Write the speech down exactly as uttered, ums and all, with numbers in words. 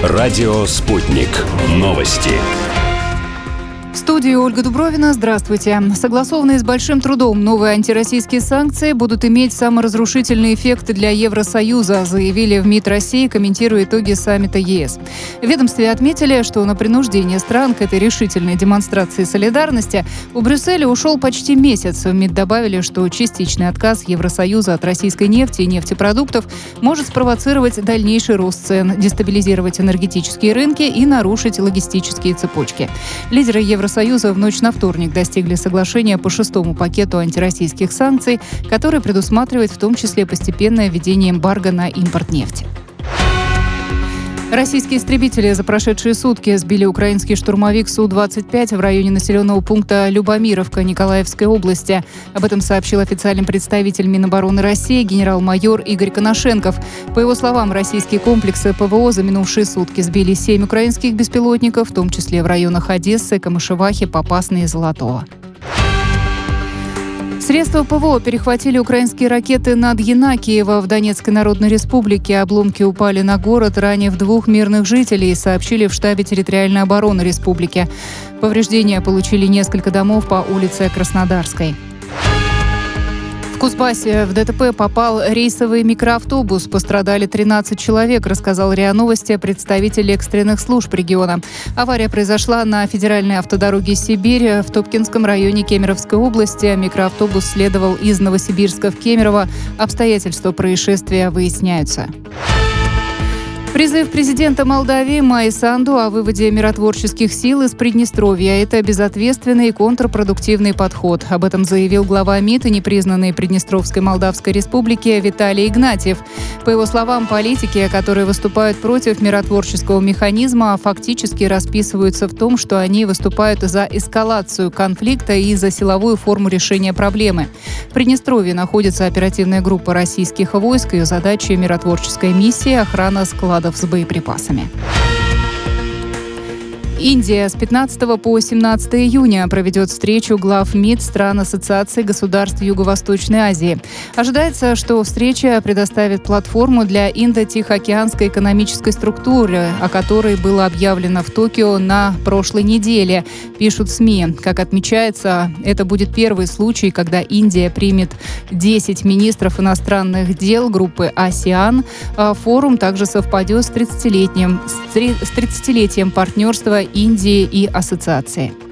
Радио «Спутник». Новости. В студии Ольга Дубровина. Здравствуйте. Согласованные с большим трудом новые антироссийские санкции будут иметь саморазрушительные эффекты для Евросоюза, заявили в МИД России, комментируя итоги саммита ЕС. В ведомстве отметили, что на принуждение стран к этой решительной демонстрации солидарности у Брюсселя ушел почти месяц. В МИД добавили, что частичный отказ Евросоюза от российской нефти и нефтепродуктов может спровоцировать дальнейший рост цен, дестабилизировать энергетические рынки и нарушить логистические цепочки. Лидеры Евросоюза Евросоюза в ночь на вторник достигли соглашения по шестому пакету антироссийских санкций, который предусматривает в том числе постепенное введение эмбарго на импорт нефти. Российские истребители за прошедшие сутки сбили украинский штурмовик Су двадцать пять в районе населенного пункта Любомировка Николаевской области. Об этом сообщил официальный представитель Минобороны России генерал-майор Игорь Коношенков. По его словам, российские комплексы ПВО за минувшие сутки сбили семь украинских беспилотников, в том числе в районах Одессы, Камышевахи, Попасной и Золотого. Средства ПВО перехватили украинские ракеты над Янакиево в Донецкой Народной Республике. Обломки упали на город, ранив двух мирных жителей, сообщили в штабе территориальной обороны республики. Повреждения получили несколько домов по улице Краснодарской. В Кузбассе в ДТП попал рейсовый микроавтобус. Пострадали тринадцать человек, рассказал РИА Новости представитель экстренных служб региона. Авария произошла на федеральной автодороге «Сибирь» в Топкинском районе Кемеровской области. Микроавтобус следовал из Новосибирска в Кемерово. Обстоятельства происшествия выясняются. Призыв президента Молдавии Майи Санду о выводе миротворческих сил из Приднестровья – это безответственный и контрпродуктивный подход. Об этом заявил глава МИД и непризнанной Приднестровской Молдавской Республики Виталий Игнатьев. По его словам, политики, которые выступают против миротворческого механизма, фактически расписываются в том, что они выступают за эскалацию конфликта и за силовую форму решения проблемы. В Приднестровье находится оперативная группа российских войск. Ее задача – миротворческая миссия, охрана складов с боеприпасами. Индия с пятнадцатого по семнадцатое июня проведет встречу глав МИД стран Ассоциации государств Юго-Восточной Азии. Ожидается, что встреча предоставит платформу для Индо-Тихоокеанской экономической структуры, о которой было объявлено в Токио на прошлой неделе, пишут СМИ. Как отмечается, это будет первый случай, когда Индия примет десять министров иностранных дел группы АСЕАН. Форум также совпадет с тридцатилетним, с тридцатилетием партнерства Индии и ассоциации.